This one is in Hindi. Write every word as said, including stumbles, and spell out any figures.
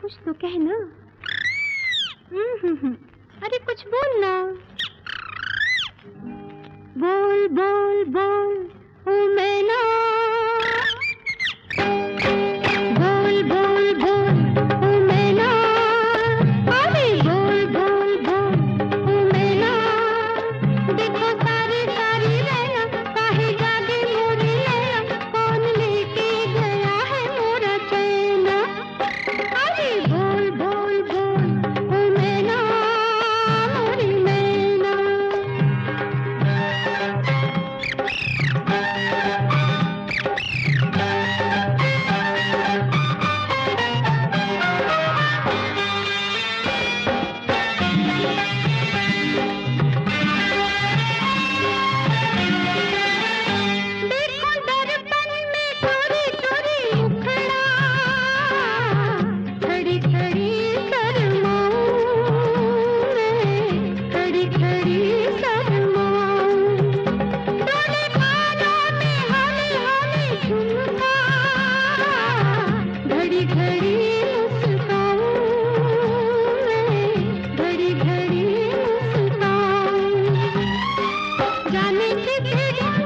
कुछ तो कहना। हम्म हम्म हम्म। अरे कुछ बोलना। बोल बोल बोल ओ मैना, बोल बोल बोल ओ मैना, अरे बोल बोल बोल ओ मैना। देखो सारी सारी रैना, काहे जागे मोरी नैना, कौन लेके गया है मोरा चैना। अरे बोल बोल बोल ओ मैना, मोरी मैना। देखो दर्पण में चोरी चोरी मुखड़ा, खड़ी खड़ी शर्माऊं मैं, खड़ी खड़ी शर्माऊं। डोले बालों में हौले हौले झुमका, घड़ी घड़ी मुस्काऊं मैं, घड़ी घड़ी मुस्काऊं। जाने किसे